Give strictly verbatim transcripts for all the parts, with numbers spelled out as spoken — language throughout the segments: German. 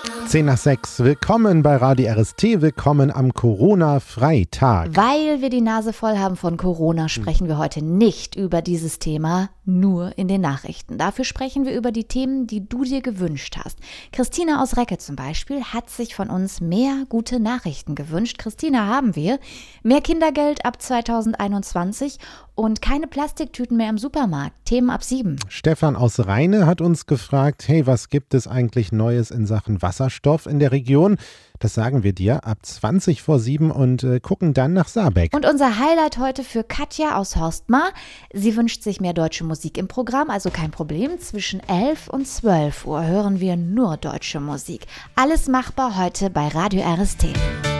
zehn nach sechs. Willkommen bei Radio R S T, willkommen am Corona-Freitag. Weil wir die Nase voll haben von Corona, sprechen wir heute nicht über dieses Thema, nur in den Nachrichten. Dafür sprechen wir über die Themen, die du dir gewünscht hast. Christina aus Recke zum Beispiel hat sich von uns mehr gute Nachrichten gewünscht. Christina, haben wir mehr Kindergeld ab zweitausendeinundzwanzig und keine Plastiktüten mehr im Supermarkt. Themen ab sieben. Stefan aus Rheine hat uns gefragt, hey, was gibt es eigentlich Neues in Sachen Wasserstoff in der Region? Das sagen wir dir ab zwanzig vor sieben und äh, gucken dann nach Saarbeck. Und unser Highlight heute für Katja aus Horstmar. Sie wünscht sich mehr deutsche Musik im Programm, also kein Problem. Zwischen elf und zwölf Uhr hören wir nur deutsche Musik. Alles machbar heute bei Radio R S T.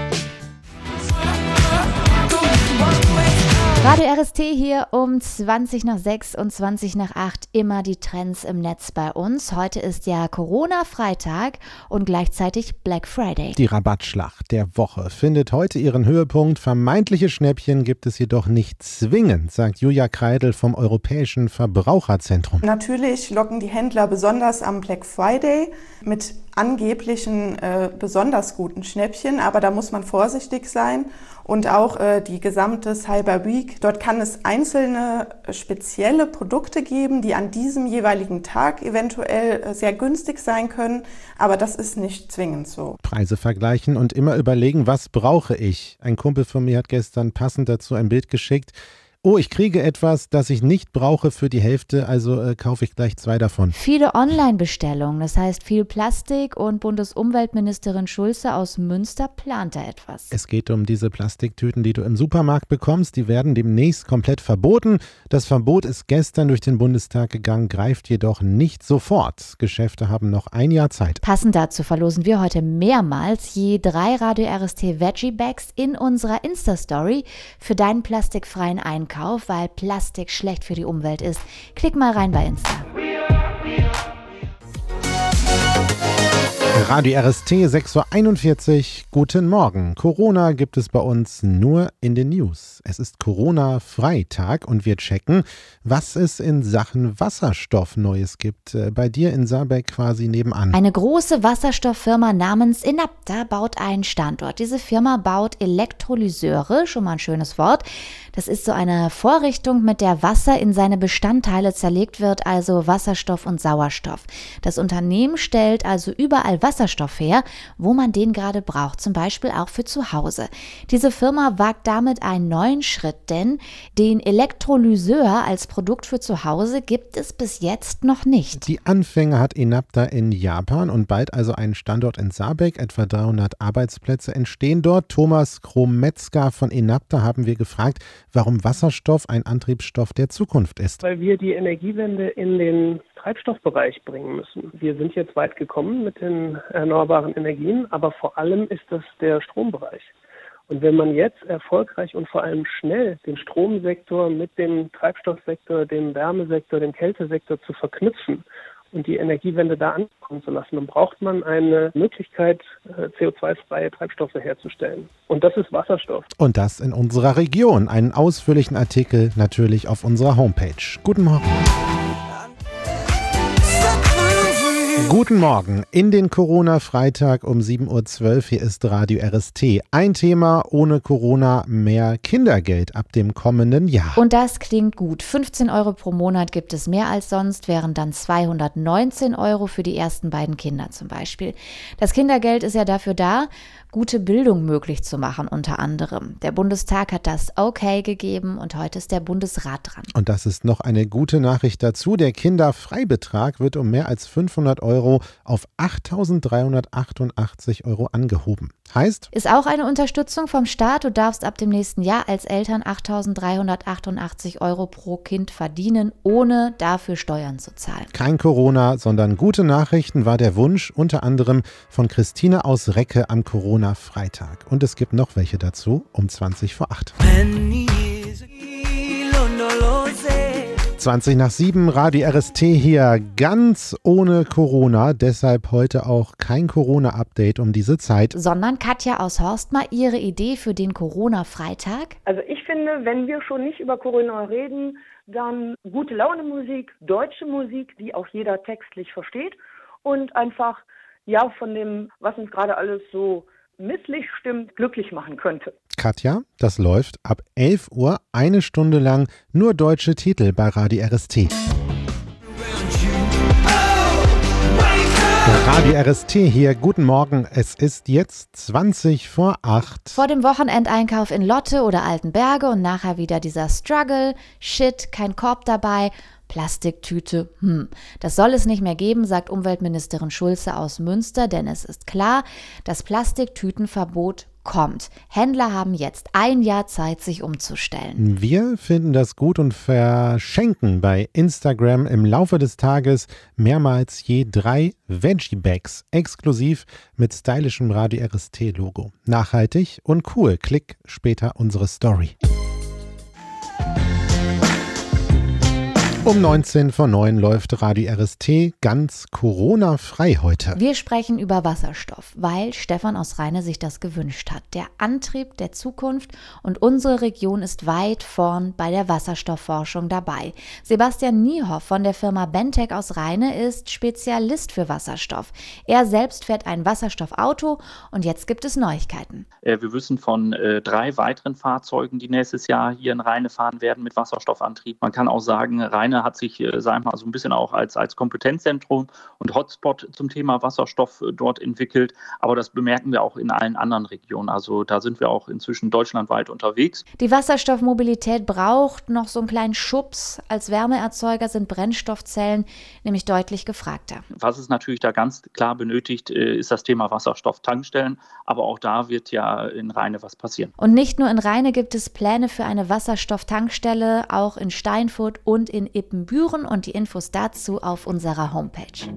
Radio R S T hier um zwanzig nach sechs und zwanzig nach acht. Immer die Trends im Netz bei uns. Heute ist ja Corona-Freitag und gleichzeitig Black Friday. Die Rabattschlacht der Woche findet heute ihren Höhepunkt. Vermeintliche Schnäppchen gibt es jedoch nicht zwingend, sagt Julia Kreidel vom Europäischen Verbraucherzentrum. Natürlich locken die Händler besonders am Black Friday mit angeblichen äh, besonders guten Schnäppchen, aber da muss man vorsichtig sein. Und auch äh, die gesamte Cyber Week, dort kann es einzelne äh, spezielle Produkte geben, die an diesem jeweiligen Tag eventuell äh, sehr günstig sein können, aber das ist nicht zwingend so. Preise vergleichen und immer überlegen, was brauche ich? Ein Kumpel von mir hat gestern passend dazu ein Bild geschickt. Oh, ich kriege etwas, das ich nicht brauche für die Hälfte, also äh, kaufe ich gleich zwei davon. Viele Online-Bestellungen, das heißt viel Plastik, und Bundesumweltministerin Schulze aus Münster plant da etwas. Es geht um diese Plastiktüten, die du im Supermarkt bekommst. Die werden demnächst komplett verboten. Das Verbot ist gestern durch den Bundestag gegangen, greift jedoch nicht sofort. Geschäfte haben noch ein Jahr Zeit. Passend dazu verlosen wir heute mehrmals je drei Radio R S T Veggie Bags in unserer Insta-Story für deinen plastikfreien Einkauf. Weil Plastik schlecht für die Umwelt ist. Klick mal rein bei Insta. Radio R S T, sechs Uhr einundvierzig. Guten Morgen. Corona gibt es bei uns nur in den News. Es ist Corona-Freitag und wir checken, was es in Sachen Wasserstoff Neues gibt. Bei dir in Saarbeck quasi nebenan. Eine große Wasserstofffirma namens Enapta baut einen Standort. Diese Firma baut Elektrolyseure, schon mal ein schönes Wort. Das ist so eine Vorrichtung, mit der Wasser in seine Bestandteile zerlegt wird, also Wasserstoff und Sauerstoff. Das Unternehmen stellt also überall Wasserstoff her, wo man den gerade braucht, zum Beispiel auch für zu Hause. Diese Firma wagt damit einen neuen Schritt, denn den Elektrolyseur als Produkt für zu Hause gibt es bis jetzt noch nicht. Die Anfänge hat Enapta in Japan und bald also einen Standort in Saarbeck. Etwa dreihundert Arbeitsplätze entstehen dort. Thomas Krometzka von Enapta haben wir gefragt, warum Wasserstoff ein Antriebsstoff der Zukunft ist. Weil wir die Energiewende in den Treibstoffbereich bringen müssen. Wir sind jetzt weit gekommen mit den erneuerbaren Energien, aber vor allem ist das der Strombereich. Und wenn man jetzt erfolgreich und vor allem schnell den Stromsektor mit dem Treibstoffsektor, dem Wärmesektor, dem Kältesektor zu verknüpfen und die Energiewende da ankommen zu lassen, dann braucht man eine Möglichkeit, C O zwei freie Treibstoffe herzustellen. Und das ist Wasserstoff. Und das in unserer Region. Einen ausführlichen Artikel natürlich auf unserer Homepage. Guten Morgen. Guten Morgen in den Corona-Freitag um sieben Uhr zwölf. Hier ist Radio R S T. Ein Thema ohne Corona: mehr Kindergeld ab dem kommenden Jahr. Und das klingt gut. fünfzehn Euro pro Monat gibt es mehr als sonst, wären dann zweihundertneunzehn Euro für die ersten beiden Kinder zum Beispiel. Das Kindergeld ist ja dafür da, gute Bildung möglich zu machen unter anderem. Der Bundestag hat das Okay gegeben und heute ist der Bundesrat dran. Und das ist noch eine gute Nachricht dazu. Der Kinderfreibetrag wird um mehr als fünfhundert Euro auf achttausenddreihundertachtundachtzig Euro angehoben. Heißt? Ist auch eine Unterstützung vom Staat. Du darfst ab dem nächsten Jahr als Eltern achttausenddreihundertachtundachtzig Euro pro Kind verdienen, ohne dafür Steuern zu zahlen. Kein Corona, sondern gute Nachrichten war der Wunsch unter anderem von Christine aus Recke am Corona-Freitag. Und es gibt noch welche dazu um zwanzig vor acht. zwanzig nach sieben, Radio R S T hier, ganz ohne Corona, deshalb heute auch kein Corona-Update um diese Zeit. Sondern Katja aus Horstmar, ihre Idee für den Corona-Freitag? Also ich finde, wenn wir schon nicht über Corona reden, dann gute Laune Musik, deutsche Musik, die auch jeder textlich versteht und einfach ja von dem, was uns gerade alles so misslich stimmt, glücklich machen könnte. Katja, das läuft ab elf Uhr eine Stunde lang nur deutsche Titel bei Radio R S T. Radio R S T hier, guten Morgen, es ist jetzt zwanzig vor acht. Vor dem Wochenendeinkauf in Lotte oder Altenberge und nachher wieder dieser Struggle, Shit, kein Korb dabei, Plastiktüte, hm, das soll es nicht mehr geben, sagt Umweltministerin Schulze aus Münster, denn es ist klar, das Plastiktütenverbot kommt. Händler haben jetzt ein Jahr Zeit, sich umzustellen. Wir finden das gut und verschenken bei Instagram im Laufe des Tages mehrmals je drei Veggie-Bags, exklusiv mit stylischem Radio R S T-Logo. Nachhaltig und cool. Klick später unsere Story. Um neunzehn vor neun läuft Radio R S T ganz Corona-frei heute. Wir sprechen über Wasserstoff, weil Stefan aus Rheine sich das gewünscht hat. Der Antrieb der Zukunft und unsere Region ist weit vorn bei der Wasserstoffforschung dabei. Sebastian Niehoff von der Firma Bentec aus Rheine ist Spezialist für Wasserstoff. Er selbst fährt ein Wasserstoffauto und jetzt gibt es Neuigkeiten. Wir wissen von äh, drei weiteren Fahrzeugen, die nächstes Jahr hier in Rheine fahren werden mit Wasserstoffantrieb. Man kann auch sagen, Rheine hat sich, sagen wir mal, so ein bisschen auch als, als Kompetenzzentrum und Hotspot zum Thema Wasserstoff dort entwickelt. Aber das bemerken wir auch in allen anderen Regionen. Also da sind wir auch inzwischen deutschlandweit unterwegs. Die Wasserstoffmobilität braucht noch so einen kleinen Schubs. Als Wärmeerzeuger sind Brennstoffzellen nämlich deutlich gefragter. Was es natürlich da ganz klar benötigt, ist das Thema Wasserstofftankstellen. Aber auch da wird ja in Rheine was passieren. Und nicht nur in Rheine gibt es Pläne für eine Wasserstofftankstelle, auch in Steinfurt und in Ippenbüren und die Infos dazu auf unserer Homepage.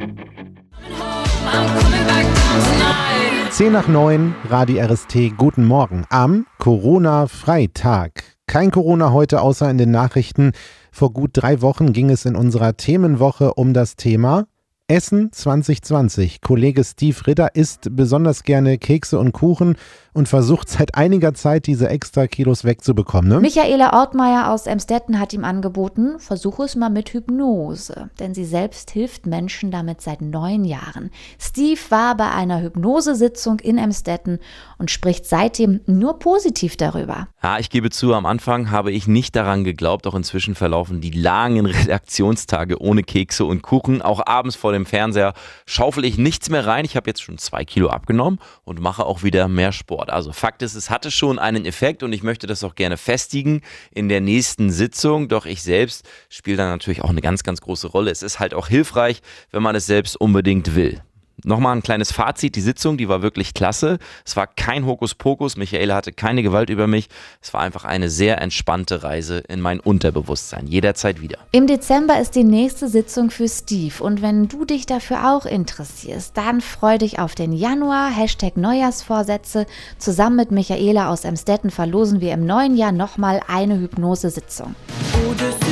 zehn nach neun, Radio R S T, guten Morgen am Corona-Freitag. Kein Corona heute, außer in den Nachrichten. Vor gut drei Wochen ging es in unserer Themenwoche um das Thema Essen zwanzig zwanzig. Kollege Steve Ritter isst besonders gerne Kekse und Kuchen und versucht seit einiger Zeit, diese extra Kilos wegzubekommen. Ne? Michaela Ortmeier aus Emstetten hat ihm angeboten, versuche es mal mit Hypnose, denn sie selbst hilft Menschen damit seit neun Jahren. Steve war bei einer Hypnosesitzung in Emstetten und spricht seitdem nur positiv darüber. Ja, ich gebe zu, am Anfang habe ich nicht daran geglaubt, auch inzwischen verlaufen die langen Redaktionstage ohne Kekse und Kuchen. Auch abends vor dem Fernseher schaufel ich nichts mehr rein. Ich habe jetzt schon zwei Kilo abgenommen und mache auch wieder mehr Sport. Also Fakt ist, es hatte schon einen Effekt und ich möchte das auch gerne festigen in der nächsten Sitzung. Doch ich selbst spiele da natürlich auch eine ganz, ganz große Rolle. Es ist halt auch hilfreich, wenn man es selbst unbedingt will. Nochmal ein kleines Fazit, die Sitzung, die war wirklich klasse. Es war kein Hokuspokus, Michaela hatte keine Gewalt über mich. Es war einfach eine sehr entspannte Reise in mein Unterbewusstsein, jederzeit wieder. Im Dezember ist die nächste Sitzung für Steve und wenn du dich dafür auch interessierst, dann freu dich auf den Januar, Hashtag Neujahrsvorsätze. Zusammen mit Michaela aus Emstetten verlosen wir im neuen Jahr nochmal eine Hypnosesitzung.